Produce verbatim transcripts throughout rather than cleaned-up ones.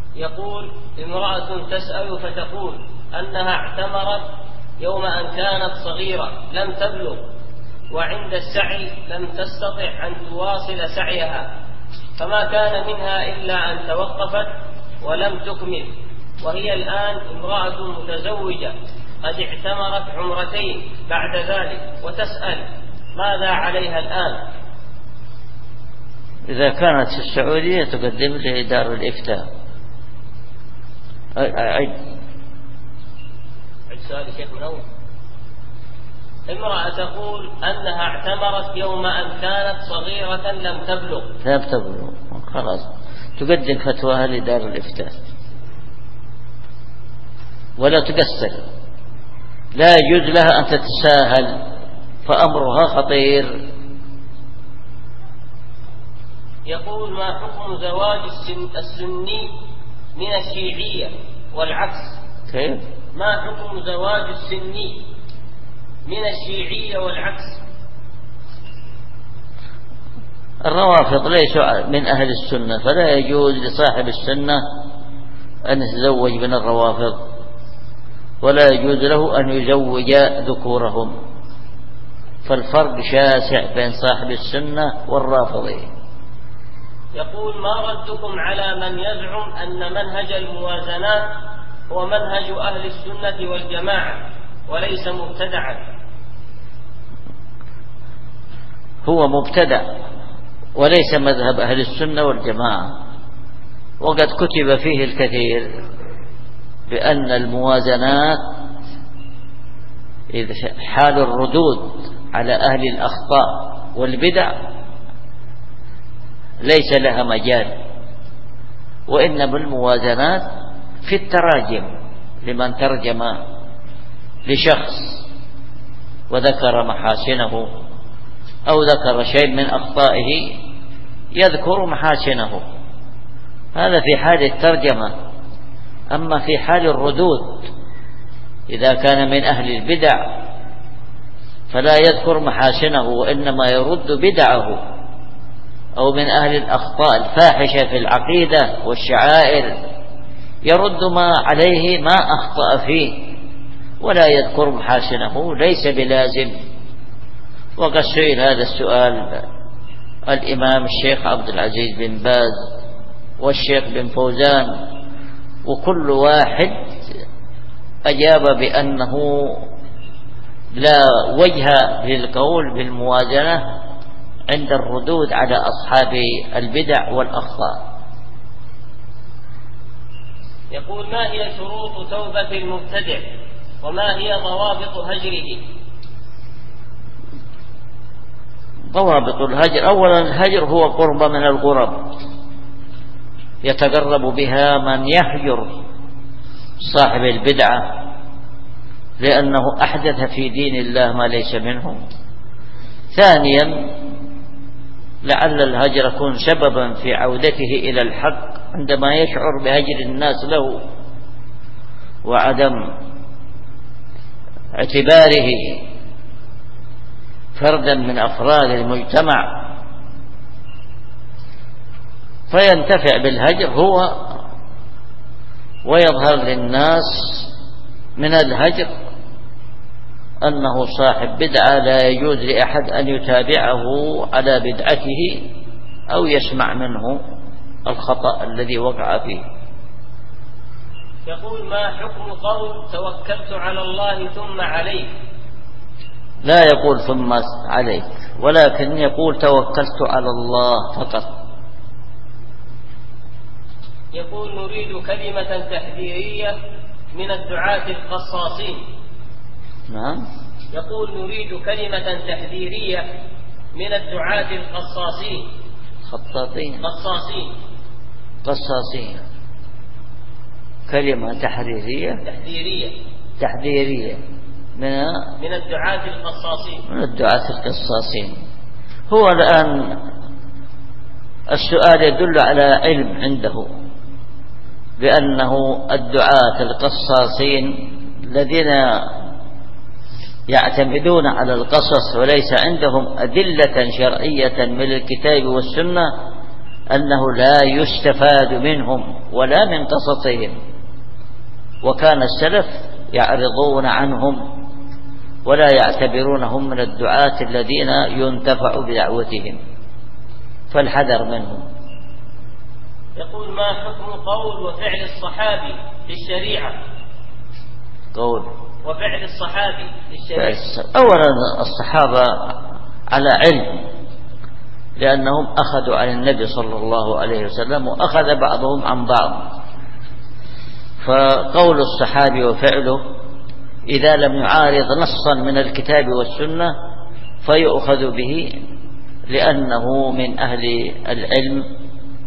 يقول: امرأة تسأل فتقول أنها اعتمرت يوم أن كانت صغيرة لم تبلغ، وعند السعي لم تستطع أن تواصل سعيها، فما كان منها إلا أن توقفت ولم تكمل، وهي الآن امرأة متزوجة قد اعتمرت عمرتين بعد ذلك، وتسأل ماذا عليها الآن؟ إذا كانت في السعودية تقدم لدار الإفتاء. أعد عد سؤال الشيخ من أول. امرأة تقول أنها اعتمرت يوم أن كانت صغيرة لم تبلغ لم تبلغ خلاص تقدم فتواها لدار الإفتاء ولا تقصر، لا يجوز لها أن تتساهل فأمرها خطير. يقول: ما حكم زواج السن السني من الشيعية والعكس؟ كيف؟ ما حكم زواج السني من الشيعية والعكس؟ الروافض ليسوا من أهل السنة، فلا يجوز لصاحب السنة أن يتزوج من الروافض، ولا يجوز له أن يزوج ذكورهم، فالفرق شاسع بين صاحب السنة والرافضين. يقول: ما ردكم على من يزعم أن منهج الموازنات هو منهج أهل السنة والجماعة وليس مبتدعا؟ هو مبتدع وليس مذهب أهل السنة والجماعة، وقد كتب فيه الكثير بأن الموازنات إذا حال الردود على أهل الأخطاء والبدع ليس لها مجال، وإنما الموازنات في التراجم، لمن ترجم لشخص وذكر محاسنه أو ذكر شيء من أخطائه يذكر محاسنه، هذا في حال الترجمة. أما في حال الردود إذا كان من أهل البدع فلا يذكر محاسنه، وإنما يرد بدعه، أو من أهل الأخطاء الفاحشة في العقيدة والشعائر يرد ما عليه ما أخطأ فيه ولا يذكر محاسنه، ليس بلازم. وقد سئل هذا السؤال الإمام الشيخ عبد العزيز بن باز والشيخ بن فوزان، وكل واحد أجاب بأنه لا وجه للقول بالموازنة عند الردود على أصحاب البدع والأخطاء. يقول: ما هي شروط توبة المبتدع وما هي ضوابط هجره؟ ضوابط الهجر: أولا الهجر هو قرب من القرب يتقرب بها من يهجر صاحب البدعة لأنه أحدث في دين الله ما ليس منه. ثانيا لعل الهجر يكون سببا في عودته إلى الحق عندما يشعر بهجر الناس له وعدم اعتباره فردا من أفراد المجتمع، فينتفع بالهجر هو ويظهر للناس من الهجر أنه صاحب بدعة لا يجوز لأحد أن يتابعه على بدعته أو يسمع منه الخطأ الذي وقع فيه. يقول: ما حكم قول توكلت على الله ثم عليك؟ لا يقول ثم عليك، ولكن يقول توكلت على الله فقط. يقول: نريد كلمة تحذيرية من الدعاة القصاصين. نعم. يقول: نريد كلمة تحذيرية من الدعاة القصاصين. خطاطين قصاصين قصاصين كلمة تحريرية تحذيرية تحذيرية من من الدعاة القصاصين من الدعاة القصاصين. هو الآن السؤال يدل على علم عنده بأنه الدعاة القصاصين الذين يعتمدون على القصص وليس عندهم أدلة شرعية من الكتاب والسنة أنه لا يستفاد منهم ولا من قصصهم، وكان السلف يعرضون عنهم ولا يعتبرونهم من الدعاة الذين ينتفع بدعوتهم، فالحذر منهم. يقول: ما حكم قول وفعل الصحابي في الشريعة؟ قول وفعل الصحابي في الشريعة. أولا الصحابة على علم، لأنهم أخذوا عن النبي صلى الله عليه وسلم وأخذ بعضهم عن بعض، فقول الصحابي وفعله إذا لم يعارض نصا من الكتاب والسنة فيؤخذ به لأنه من أهل العلم.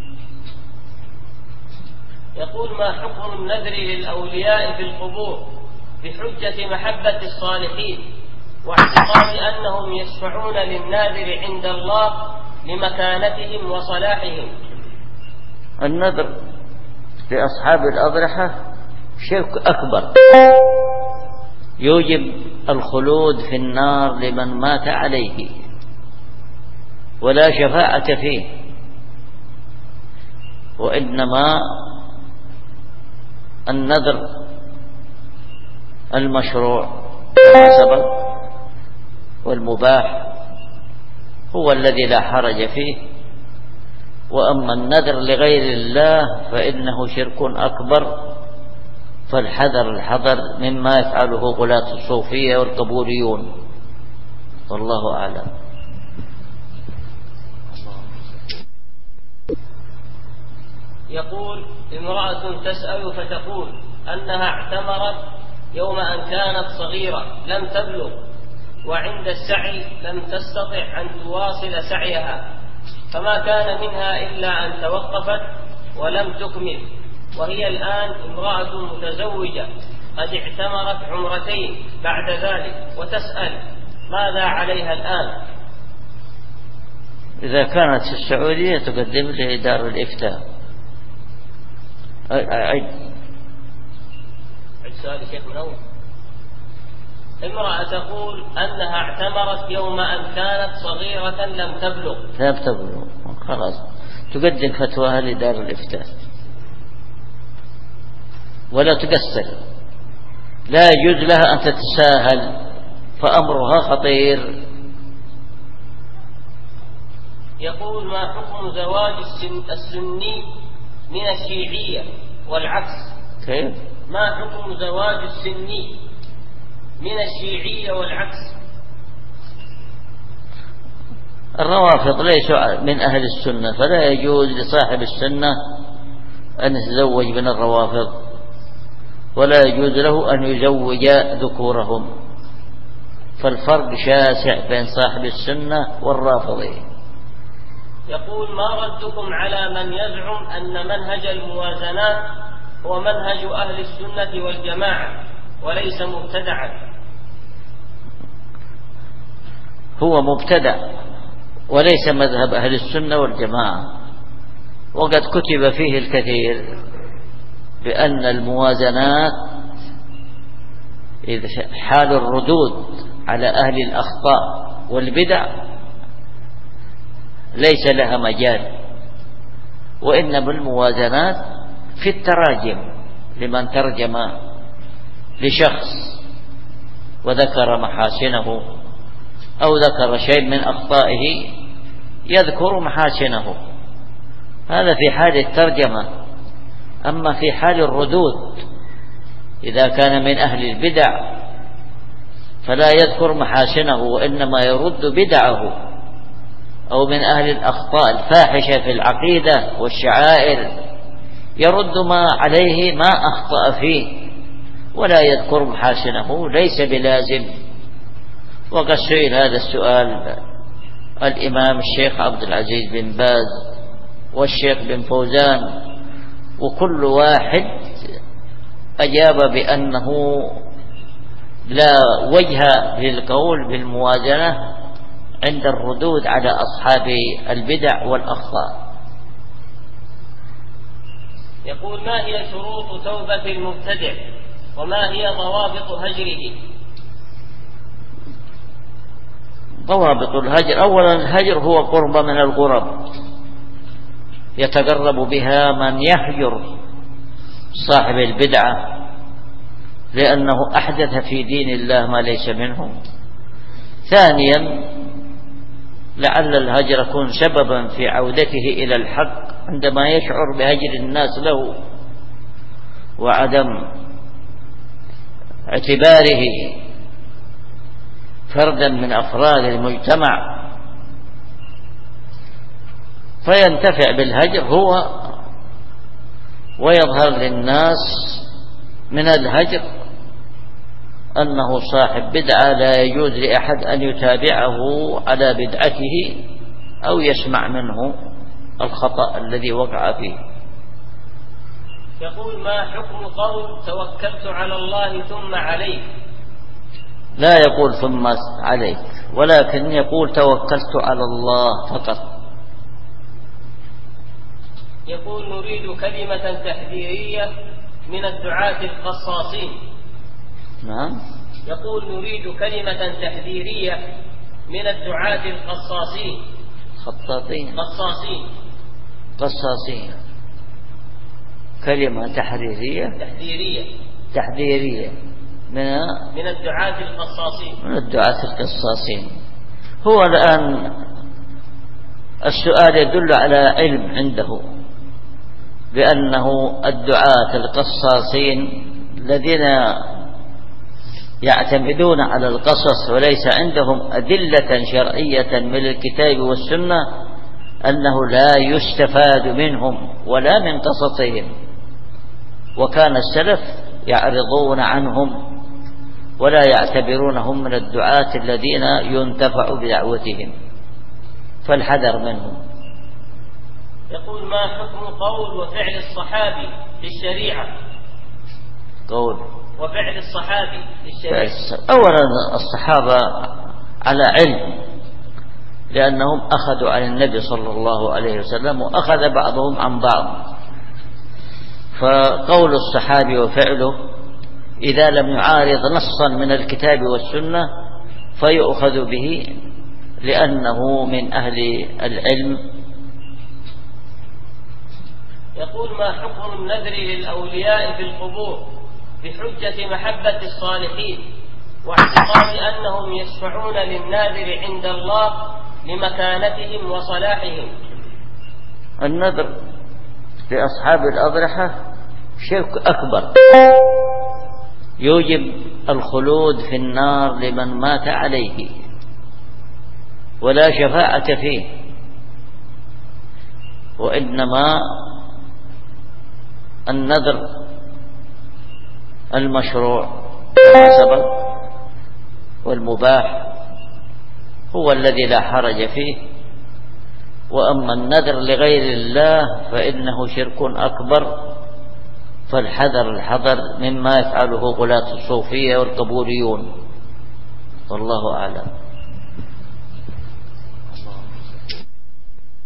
يقول: ما حكم النذر للأولياء في القبور بحجة محبة الصالحين واعتقاد أنهم يشفعون للناذر عند الله لمكانتهم وصلاحهم؟ النذر لأصحاب الأضرحة شرك أكبر يوجب الخلود في النار لمن مات عليه ولا شفاعة فيه، وإنما النذر المشروع كما سبق والمباح هو الذي لا حرج فيه، وأما النذر لغير الله فإنه شرك أكبر، فالحذر الحذر مما يفعله غلاة الصوفية والقبوريون، والله أعلم. يقول: امرأة تسأل فتقول أنها اعتمرت يوم أن كانت صغيرة لم تبلغ، وعند السعي لم تستطع أن تواصل سعيها، فما كان منها إلا أن توقفت ولم تكمل، وهي الآن امرأة متزوجة قد اعتمرت عمرتين بعد ذلك، وتسأل ماذا عليها الآن؟ إذا كانت في السعودية تقدم لدار الإفتاء. أعد عد سؤال الشيخ من أول. امرأة تقول أنها اعتمرت يوم أن كانت صغيرة لم تبلغ لم تبلغ خلاص تقدم فتواها لدار الإفتاء ولا تقصر، لا يجوز لها أن تتساهل فأمرها خطير. يقول: ما حكم زواج السن السني من الشيعية والعكس؟ كيف؟ ما حكم زواج السني من الشيعية والعكس؟ الروافض ليسوا من أهل السنة، فلا يجوز لصاحب السنة أن يتزوج من الروافض، ولا يجوز له أن يزوج ذكورهم، فالفرق شاسع بين صاحب السنة والرافضين. يقول: ما ردكم على من يزعم أن منهج الموازنات هو منهج أهل السنة والجماعة وليس مبتدعا؟ هو مبتدع وليس مذهب أهل السنة والجماعة، وقد كتب فيه الكثير بأن الموازنات إذا حال الردود على أهل الأخطاء والبدع ليس لها مجال، وإنما الموازنات في التراجم لمن ترجم لشخص وذكر محاسنه أو ذكر شيء من أخطائه يذكر محاسنه، هذا في حال الترجمة. أما في حال الردود إذا كان من أهل البدع فلا يذكر محاسنه، وإنما يرد بدعه، أو من أهل الأخطاء الفاحشة في العقيدة والشعائر يرد ما عليه ما أخطأ فيه ولا يذكر محاسنه، ليس بلازم. وقد سئل هذا السؤال الإمام الشيخ عبد العزيز بن باز والشيخ بن فوزان، وكل واحد أجاب بأنه لا وجه للقول بالموازنة عند الردود على أصحاب البدع والأخطاء. يقول: ما هي شروط توبة المبتدع وما هي ضوابط هجره؟ ضوابط الهجر: أولا الهجر هو قرب من الغرب، يتقرب بها من يهجر صاحب البدعة لأنه أحدث في دين الله ما ليس منه. ثانيا لعل الهجر يكون سببا في عودته إلى الحق عندما يشعر بهجر الناس له وعدم اعتباره فردا من أفراد المجتمع، فينتفع بالهجر هو ويظهر للناس من الهجر أنه صاحب بدعة لا يجوز لأحد أن يتابعه على بدعته أو يسمع منه الخطأ الذي وقع فيه. يقول: ما حكم قول توكلت على الله ثم عليك؟ لا يقول ثم عليك، ولكن يقول توكلت على الله فقط. يقول: نريد كلمة تحذيرية من الدعاة القصاصين. نعم. يقول: نريد كلمة تحذيرية من الدعاة القصاصين. خطاطين. قصاصين. قصاصين. كلمة تحريرية. تحذيرية. تحذيرية من من الدعاة القصاصين. من الدعاة القصاصين. هو الآن السؤال يدل على علم عنده بأنه الدعاة القصاصين الذين يعتمدون على القصص وليس عندهم أدلة شرعية من الكتاب والسنة أنه لا يستفاد منهم ولا من قصصهم، وكان السلف يعرضون عنهم ولا يعتبرونهم من الدعاة الذين ينتفع بدعوتهم، فالحذر منهم. يقول: ما حكم قول وفعل الصحابي في الشريعة؟ قول وفعل الصحابي في الشريعة. أولا الصحابة على علم لأنهم أخذوا عن النبي صلى الله عليه وسلم وأخذ بعضهم عن بعض، فقول الصحابي وفعله إذا لم يعارض نصا من الكتاب والسنة فيؤخذ به لأنه من أهل العلم. يقول: ما حكم النذر للأولياء في القبور بحجة محبة الصالحين واعتقاد أنهم يشفعون للناذر عند الله لمكانتهم وصلاحهم؟ النذر لأصحاب الأضرحة شرك أكبر يوجب الخلود في النار لمن مات عليه ولا شفاعة فيه، وإنما النذر المشروع كما سبق والمباح هو الذي لا حرج فيه، وأما النذر لغير الله فإنه شرك أكبر، فالحذر الحذر مما يفعله غلاة الصوفية والقبوريون، والله أعلم.